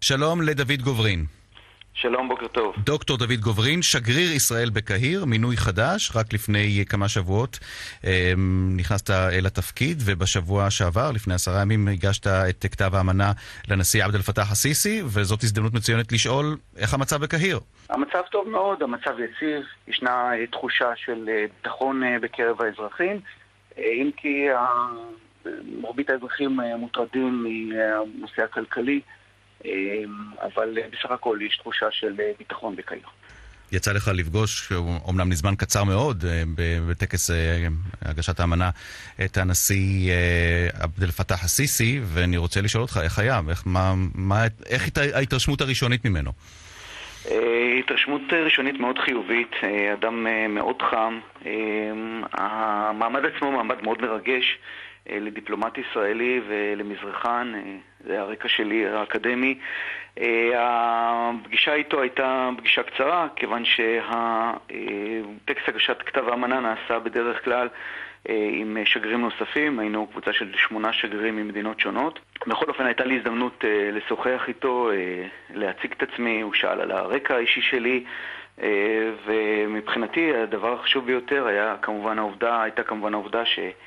שלום לדוד גוברין. שלום, בוקר טוב. דוקטור דוד גוברין, שגריר ישראל בקהיר, מינוי חדש, רק לפני כמה שבועות נכנסת אל התפקיד, ובשבוע שעבר, לפני 10 ימים, הגשת את כתב האמנה לנשיא עבד אל פתאח א-סיסי, וזאת הזדמנות מצוינת לשאול איך המצב בקהיר. המצב טוב מאוד, המצב יציב, ישנה תחושה של ביטחון בקרב האזרחים, אם כי מרבית האזרחים מוטרדים מהנושא הכלכלי, אבל בסך הכל יש תחושה של ביטחון בקהיר. יצא לך לפגוש, אומנם לזמן קצר מאוד, בטקס הגשת האמנה, את הנשיא עבד אל פתאח א-סיסי, ואני רוצה לשאול אותך איך היה, איך ההתרשמות הראשונית ממנו? התרשמות ראשונית מאוד חיובית, אדם מאוד חם, המעמד עצמו מעמד מאוד מרגש לדיפלומט ישראלי ולמזרחן, זה הרקע שלי האקדמי. הפגישה איתו הייתה פגישה קצרה, כיוון שהטקסט הגשת כתב האמנה נעשה בדרך כלל עם שגרירים נוספים, היינו קבוצה של 8 שגרירים ממדינות שונות. בכל אופן הייתה לי הזדמנות לשוחח איתו, להציג את עצמי, הוא שאל על הרקע האישי שלי, ומבחינתי הדבר החשוב ביותר הייתה כמובן העובדה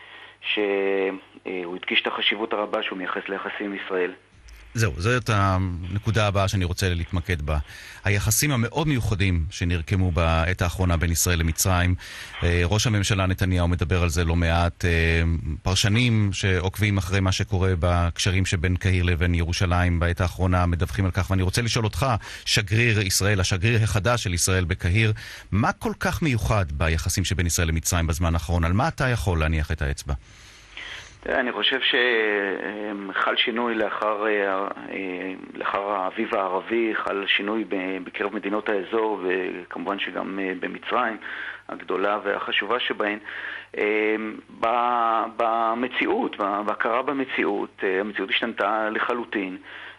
שהוא הדגיש את החשיבות הרבה שהוא מייחס ליחסים עם ישראל. זהו, זאת הנקודה הבאה שאני רוצה להתמקד בה. היחסים המאוד מיוחדים שנרקמו בעת האחרונה בין ישראל למצרים. ראש הממשלה נתניהו מדבר על זה לא מעט. פרשנים שעוקבים אחרי מה שקורה בקשרים שבין קהיר לבין ירושלים בעת האחרונה מדווחים על כך. ואני רוצה לשאול אותך, שגריר ישראל, השגריר החדש של ישראל בקהיר, מה כל כך מיוחד ביחסים שבין ישראל למצרים בזמן האחרון? על מה אתה יכול להניח את האצבע? אני חושב שחל שינוי לאחר האביב הערבי, חל שינוי בקרב מדינות האזור, וכמובן שגם במצרים הגדולה והחשובה שבהן. במציאות, בהכרה במציאות, המציאות השתנתה לחלוטין.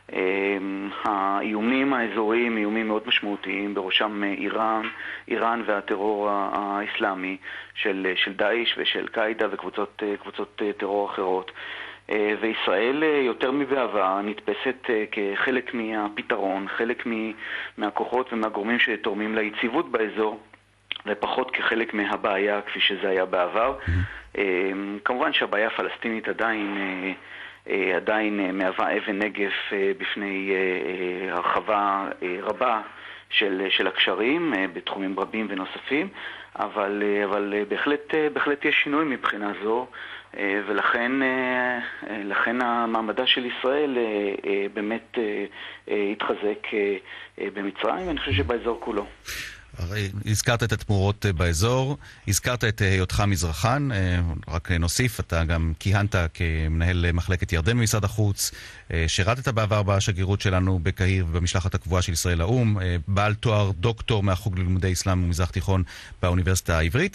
האיומים האזוריים, איומים מאוד משמעותיים, בראשם איראן והטרור האסלאמי של דאעש ושל קאידה וקבוצות טרור אחרות. וישראל יותר מבעבר נתפסת כחלק מהפתרון, חלק מהכוחות ומהגורמים שתורמים ליציבות באזור, ופחות כחלק מהבעיה כפי שזה היה בעבר. כמובן שהבעיה הפלסטינית עדיין מהווה אבן נגף בפני הרחבה רבה של הקשרים בתחומים רבים ונוספים, אבל בהחלט יש שינוי מבחינה זו, ולכן המעמדה של ישראל באמת התחזק במצרים, ואני חושב שבאזור כולו. הזכרת את התמורות באזור, הזכרת את היותך מזרחן, רק נוסיף, אתה גם כיהנת כמנהל מחלקת ירדן במשרד החוץ, שירתת בעבר בשגרירות שלנו בקהיר ובמשלחת הקבועה של ישראל לאום, בעל תואר דוקטור מהחוג ללימודי אסלאם ומזרח תיכון באוניברסיטה העברית,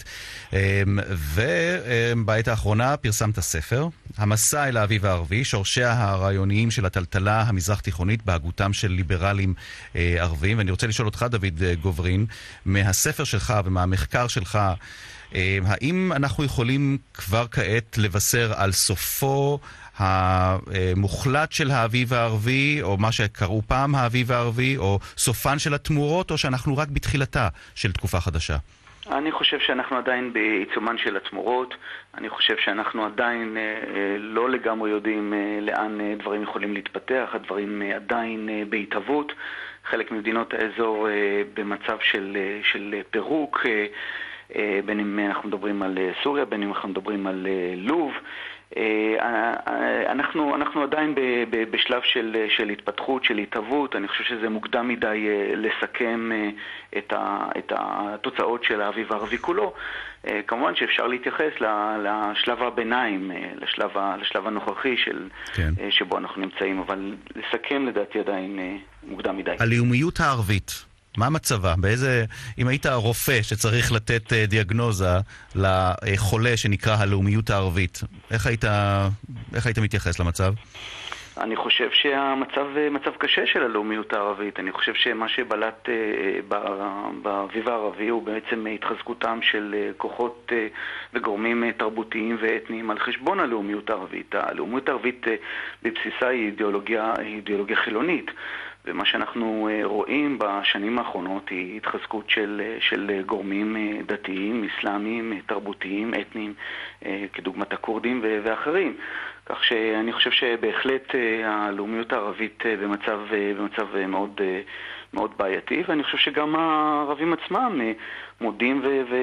ובעת האחרונה פרסמת ספר, המסע אל האביב הערבי, שורשיה הרעיוניים של הטלטלה המזרח תיכונית בהגותם של ליברלים ערבים. ואני רוצה לשאול אותך, דוד גוברין, מהספר שלך ומהמחקר שלך, האם אנחנו יכולים כבר כעת לבשר על סופו המוחלט של האביב הערבי, או מה שקראו פעם האביב הערבי, או סופן של התמורות, או שאנחנו רק בתחילתה של תקופה חדשה? אני חושב שאנחנו עדיין בעיצומן של התמורות. אני חושב שאנחנו עדיין לא לגמרי יודעים לאן דברים יכולים להתפתח. הדברים עדיין בהתהוות. חלק ממדינות האזור במצב של פירוק, בין אם אנחנו מדברים על סוריה, בין אם אנחנו מדברים על לוב. אנחנו עדיין בשלב של התפתחות, של התהוות. אני חושב שזה מוקדם מדי לסכם את התוצאות של האביב הערבי כולו. כמובן שאפשר להתייחס לשלב הביניים, לשלב הנוכחי שבו אנחנו נמצאים, אבל לסכם לדעתי עדיין מוקדם מדי. הלאומיות הערבית, מה מצבה? אם היית רופא שצריך לתת דיאגנוזה לחולה שנקרא הלאומיות הערבית, איך היית מתייחס למצב? אני חושב שהמצב מצב קשה של הלאומיות הערבית. אני חושב שמה שבלט באביב הערבי הוא בעצם התחזקותם של כוחות וגורמים תרבותיים ואתניים על חשבון הלאומיות הערבית. הלאומיות הערבית בבסיסה היא אידיאולוגיה חילונית, ומה שאנחנו רואים בשנים האחרונות היא התחזקות של גורמים דתיים, אסלאמיים, תרבותיים, אתניים, כדוגמת הכורדים ואחרים. כך שאני חושב שבהחלט הלאומיות הערבית במצב מאוד בעייתי, ואני חושב שגם הערבים עצמם מודים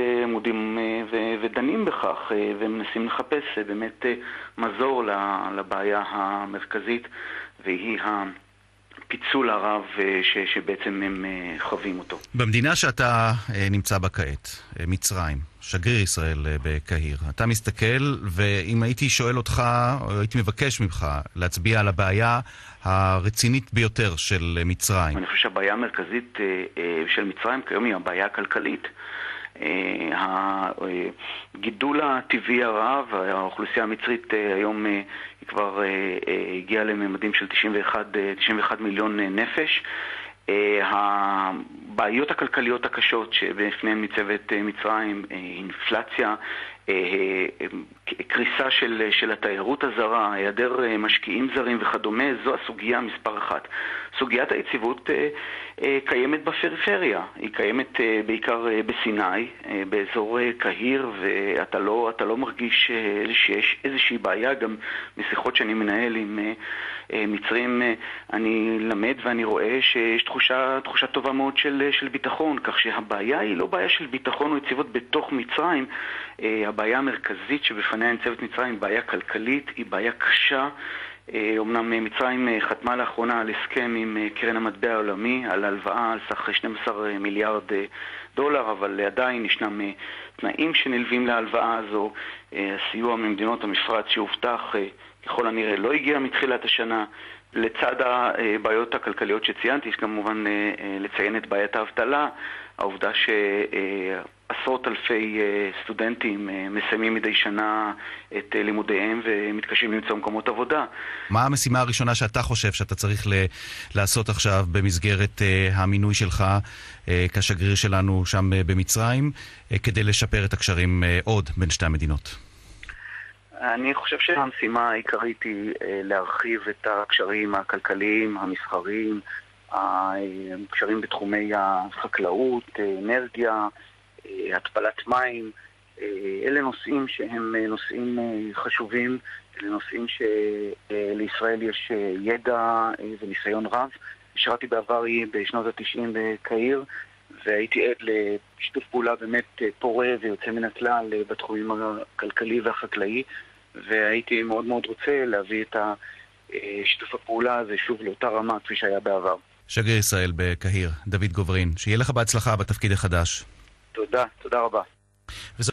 ודנים בכך, ומנסים לחפש באמת מזור לבעיה המרכזית, והיא פיצול הרב שבעצם הם חווים אותו. במדינה שאתה נמצא בה כעת, מצרים, שגריר ישראל בקהיר, אתה מסתכל, ואם הייתי שואל אותך, או הייתי מבקש ממך להצביע על הבעיה הרצינית ביותר של מצרים. אני חושב שהבעיה המרכזית של מצרים כיום היא הבעיה הכלכלית. הגידול הטבעי הרב, האוכלוסייה המצרית היום היא כבר הגיעה לממדים של 91 מיליון נפש. הבעיות הכלכליות הקשות שבפניהן ניצבת מצרים, אינפלציה, קריסה של התיירות הזרה, היעדר משקיעים זרים וכדומה, זו הסוגיה מספר אחת. סוגיית היציבות קיימת בפריפריה, היא קיימת בעיקר בסיני, באזור קהיר, ואתה לא מרגיש שיש איזושהי בעיה. גם משיחות שאני מנהל עם מצרים אני למד ואני רואה שיש תחושה טובה מאוד של ביטחון, כך שהבעיה היא לא בעיה של ביטחון או יציבות בתוך מצרים. הבעיה המרכזית שבפניה ניצבת מצרים היא בעיה כלכלית, היא בעיה קשה. אמנם מצרים חתמה לאחרונה על הסכם עם קרן המטבע העולמי על הלוואה על סך 12 מיליארד דולר, אבל עדיין ישנם תנאים שנלווים להלוואה הזו. הסיוע ממדינות המפרץ שהובטח ככל הנראה לא הגיע מתחילת השנה. לצד הבעיות הכלכליות שציינתי, יש כמובן לציין את בעיית האבטלה, העובדה שעשרות אלפי סטודנטים מסיימים מדי שנה את לימודיהם ומתקשים למצוא מקומות עבודה. מה המשימה הראשונה שאתה חושב שאתה צריך לעשות עכשיו במסגרת המינוי שלך כשגריר שלנו שם במצרים, כדי לשפר את הקשרים עוד בין שתי המדינות? אני חושב שהמשימה העיקרית היא להרחיב את הקשרים הכלכליים, המסחריים, הקשרים בתחומי החקלאות, אנרגיה, התפלת מים. אלה נושאים שהם נושאים חשובים, אלה נושאים שלישראל יש ידע וניסיון רב. שירתי בעבר בשנות ה-90 בקהיר, והייתי עד לשיתוף פעולה באמת פורה ויוצא מן הכלל בתחומים הכלכלי והחקלאי, והייתי מאוד מאוד רוצה להביא את שיתוף הפעולה הזה שוב לאותה רמה כפי שהיה בעבר. שגריר ישראל בקהיר, דוד גוברין, שיהיה לך בהצלחה בתפקיד החדש. תודה רבה.